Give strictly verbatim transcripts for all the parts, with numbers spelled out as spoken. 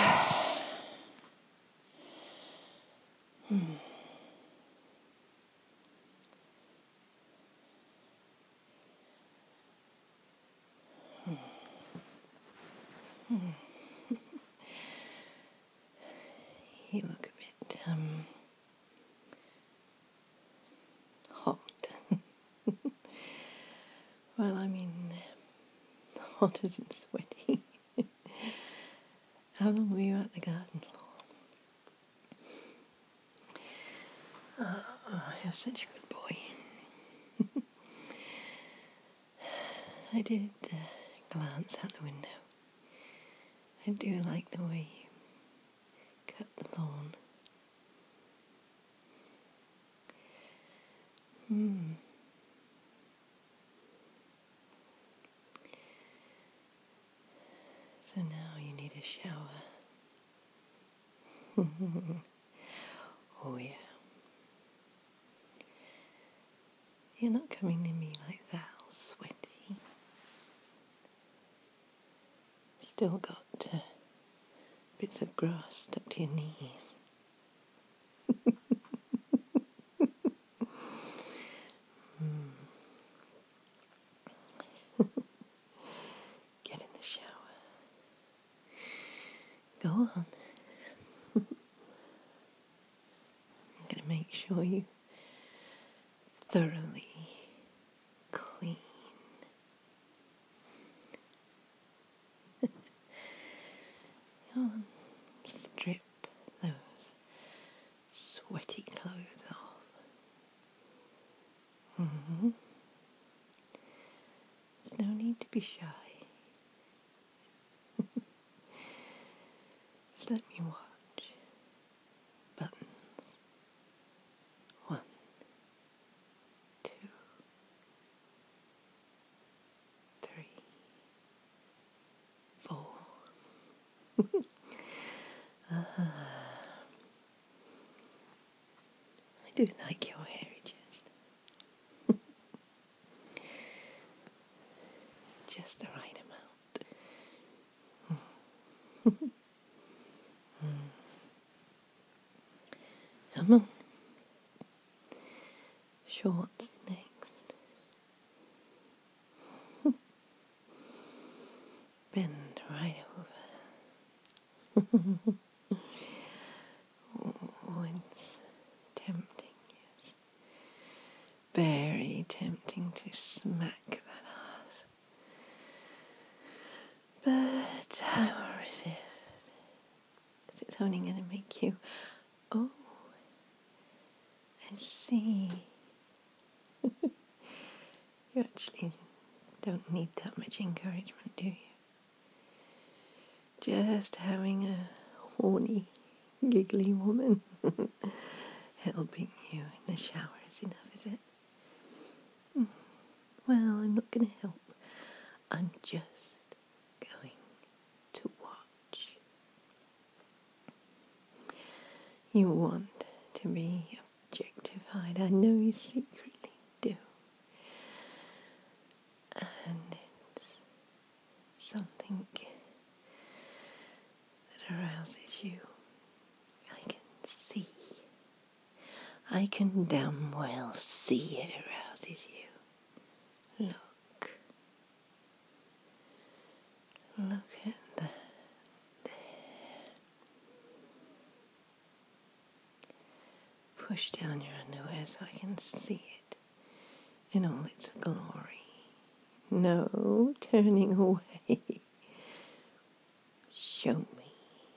You look a bit um, hot. Well, I mean, hot isn't sweaty. How long were you at the garden for? Oh, you're such a good boy. I did uh, glance out the window. I do like the way you cut the lawn. Hmm. So now you need a shower. Oh yeah. You're not coming to me like that, all sweaty. Still got uh, bits of grass stuck to your knees. mm. Get in the shower. Go on. I'm going to make sure you thoroughly clean. Go on, strip those sweaty clothes off. Mm-hmm. There's no need to be shy. Just let me watch. Buttons. One, two, three, four. uh-huh. I do like your hairy chest. Just the right amount. mm. Come on. Shorts next. Bend right over. Oh, it's tempting, yes. Very tempting to smack that ass. But I will resist. Because it's only going to make you... Oh, I see. You actually don't need that much encouragement, do you? Just having a horny, giggly woman helping you in the shower is enough, is it? Well, I'm not going to help. I'm just going to watch. You want to be objectified. I know you secretly do. And it's something that arouses you. I can see. I can damn well see it arouses you. Look. Look at that there. Push down your underwear so I can see it in all its glory. No turning away. Show me.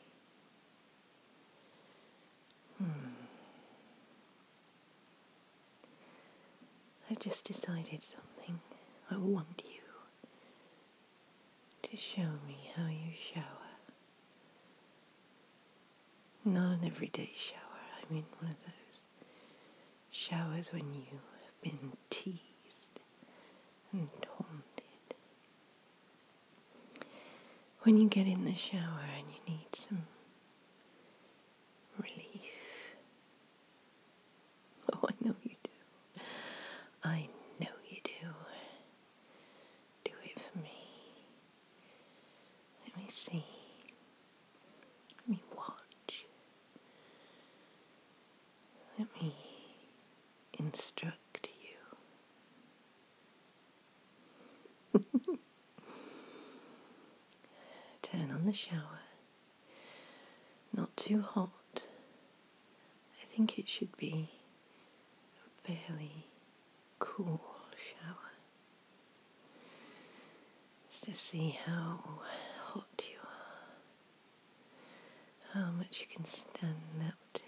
Hmm. I've just decided something. I want you to show me how you shower. Not an everyday shower. I mean one of those showers when you have been teased and taunted. When you get in the shower and you need some relief. Oh, I know you do. I know you do. Do it for me. Let me see. shower. Not too hot. I think it should be a fairly cool shower. Just to see how hot you are. How much you can stand up to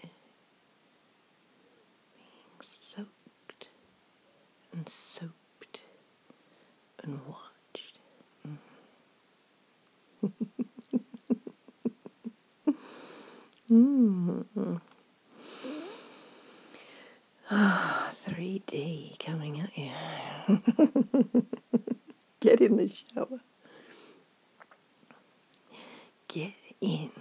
being soaked and soaped and watched. Mm. Ah, three D coming at you. Get in the shower. Get in.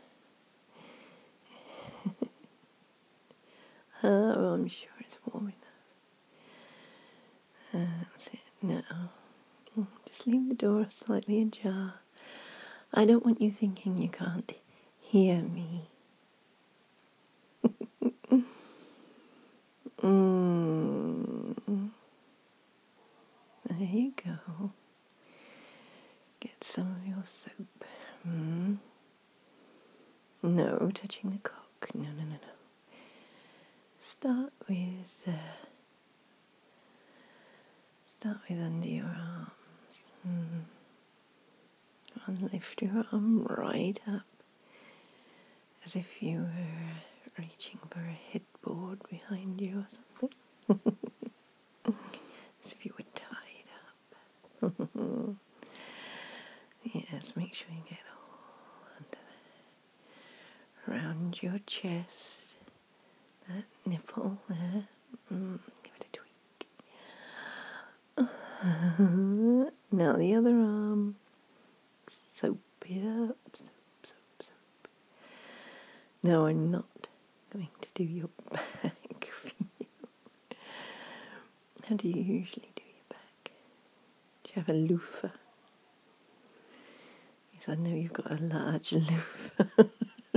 Oh, I'm sure it's warm enough. Uh, that's it. Now, just leave the door slightly ajar. I don't want you thinking you can't hear me. mm. There you go. Get some of your soap. Mm. No, touching the cock. No, no, no, no. Start with, uh, start with under your arms. Mm. And lift your arm right up, as if you were reaching for a headboard behind you or something. As if you were tied up. Yes, make sure you get all under there. Round your chest. That nipple there. Mm, give it a tweak. Now the other arm. Soap it up. Soap, soap, soap. No, I'm not going to do your back for you. How do you usually do your back? Do you have a loofah? Yes, I know you've got a large loofah.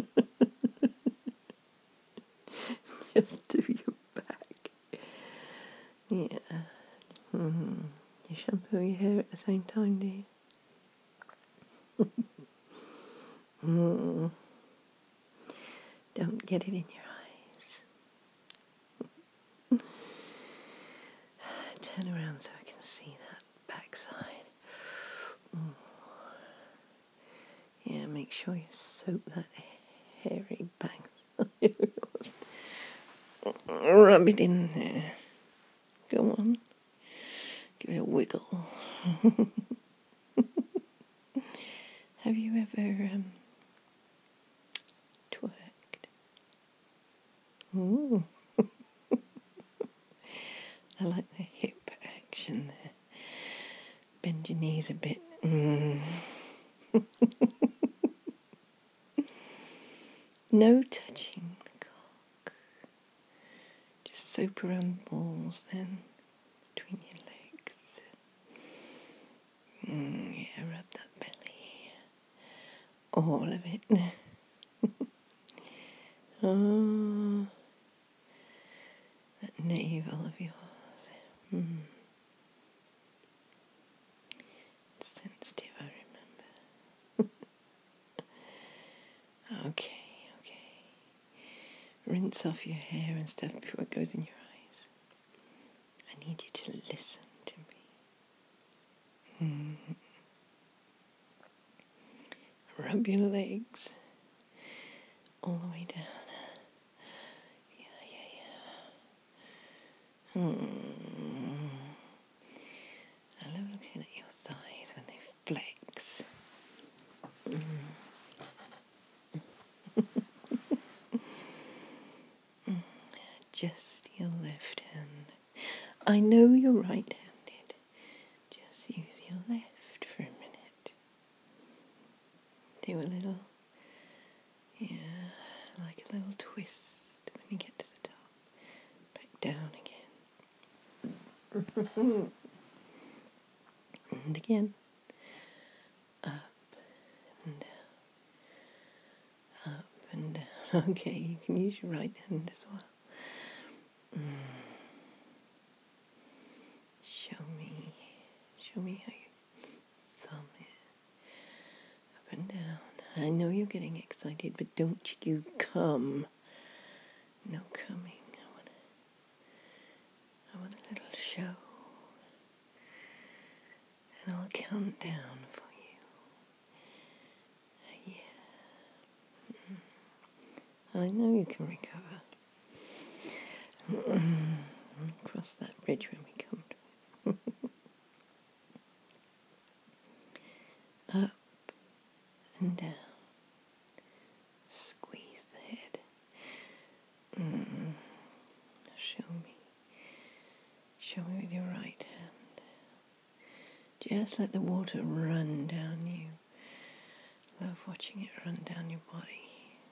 Just do your back. Yeah. Mm-hmm. You shampoo your hair at the same time, do you? mm. Don't get it in your eyes. Turn around so I can see that backside. Mm. Yeah, make sure you soak that hairy backside. Rub it in there. Go on. Give it a wiggle. Have you ever um, twerked? Ooh. I like the hip action there. Bend your knees a bit. Mm. No touching the cock. Just soap around the balls then, between your legs. Mm, yeah, rub that belly. All of it. Oh, that navel of yours. Mm. It's sensitive, I remember. Okay, okay. Rinse off your hair and stuff before it goes in your eyes. I need you to listen to me. Mm. Rub your legs all the way down. Yeah, yeah, yeah. Mm. I love looking at your thighs when they flex. Mm. Just your left hand. I know you're right-handed. Just use your left for a minute. Do a little, yeah, like a little twist when you get to the top. Back down again. And again. Up and down. Up and down. Okay, you can use your right hand as well. Mm. Show me, show me how you thumb it. Up and down. I know you're getting excited, but don't you come. No coming. I want, I want a little show. And I'll count down for you. Yeah. I know you can recover. Cross that bridge when we come to it. Up and down. Squeeze the head. Mm. Show me. Show me with your right hand. Just let the water run down you. Love watching it run down your body.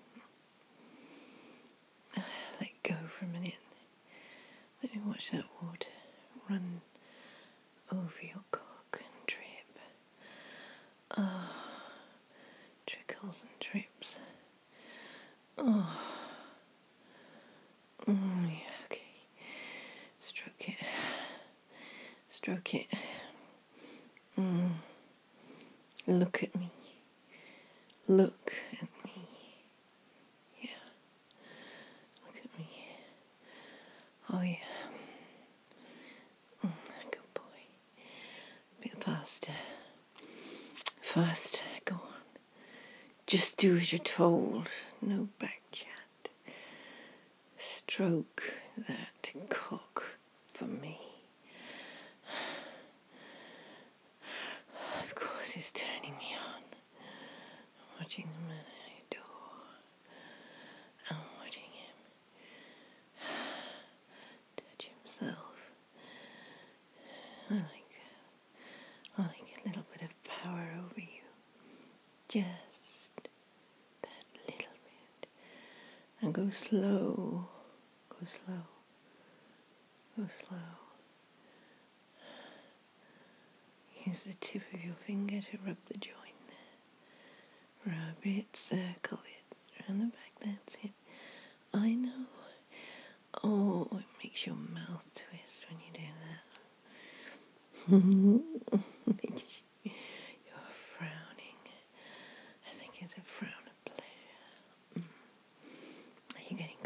Let go for a minute. Let me watch that water run over your cock and drip. Ah, oh, trickles and drips. Oh, oh yeah, okay. Stroke it. Stroke it. Mm. Look at me. Look at me. Yeah. Look at me. Oh yeah. Mm, good boy. A bit faster. Faster. Go on. Just do as you're told. No back chat. Stroke that cock for me. Of course he's turning me on. I'm watching the man I adore. I'm watching him touch himself. I like, I like a little bit of power over you. Just that little bit. And go slow. Go slow. Go slow. Use the tip of your finger to rub the joint. Rub it, circle it, around the back, that's it. I know. Oh, it makes your mouth twist when you do that. You're frowning. I think it's a frown of pleasure. Mm. Are you getting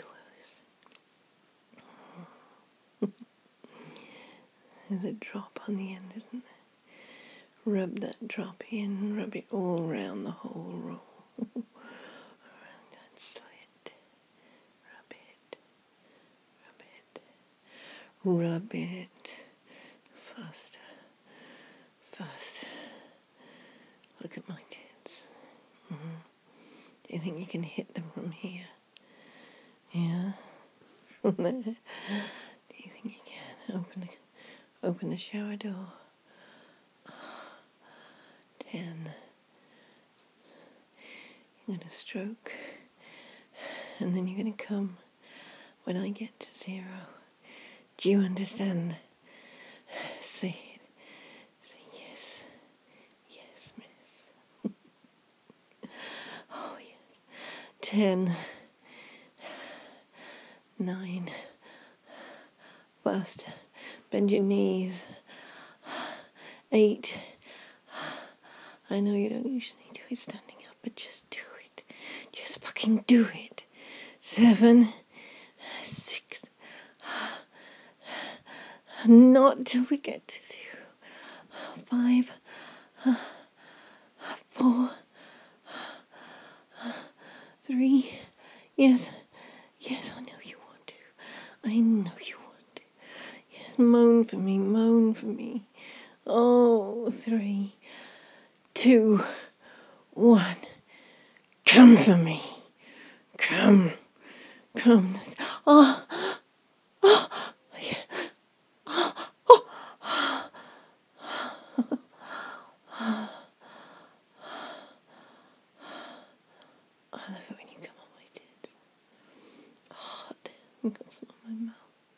close? There's a drop on the end, isn't there? Rub that drop in, rub it all round the whole roll. Around that slit. Rub it. Rub it. Rub it. Faster. Faster. Look at my tits. Mm-hmm. Do you think you can hit them from here? Yeah? From there? Do you think you can? Open the, open the shower door. Ten. You're going to stroke. And then you're going to come when I get to zero. Do you understand? Say it. Say yes. Yes, miss. Oh, yes. Ten. Nine. Faster. Bend your knees. Eight. I know you don't usually do it standing up, but just do it. Just fucking do it. Seven. Six. Not till we get to zero. Five. Four. Three. Yes. Yes, I know you want to. I know you want to. Yes, moan for me. Moan for me. Oh, three. Two. One. Come for me. Come. Come. Oh. Oh. Yeah. Oh. Oh. I love it when you come on my tits. Hot. I've got some on my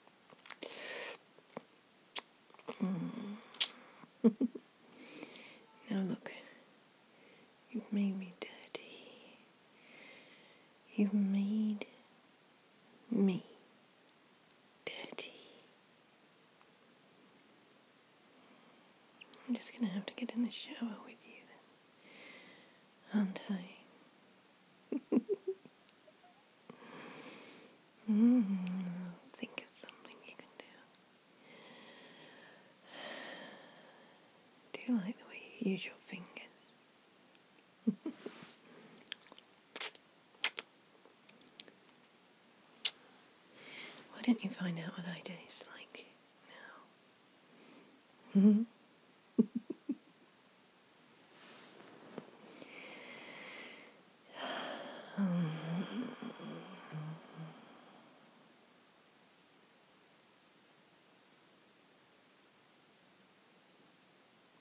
mouth. Mm. Now look. You've made me dirty. You've made me dirty. I'm just going to have to get in the shower with you then, aren't I? Mm, think of something you can do. I do like the way you use your fingers. Why don't you find out what I taste like now? Hmm?